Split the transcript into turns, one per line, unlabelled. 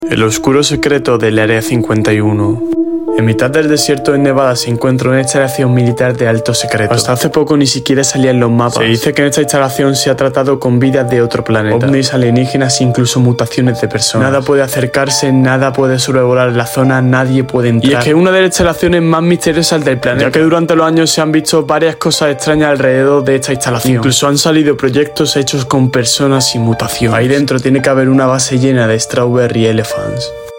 El oscuro secreto del Área 51. En mitad del desierto de Nevada se encuentra una instalación militar de alto secreto. Hasta hace poco ni siquiera salía en los mapas. Se dice que en esta instalación se ha tratado con vidas de otro planeta, ovnis, alienígenas e incluso mutaciones de personas. Nada puede acercarse, nada puede sobrevolar la zona, nadie puede entrar. Y es que es una de las instalaciones más misteriosas del planeta, ya que durante los años se han visto varias cosas extrañas alrededor de esta instalación. Incluso han salido proyectos hechos con personas sin mutación. Ahí dentro tiene que haber una base llena de Strawberry Elephants.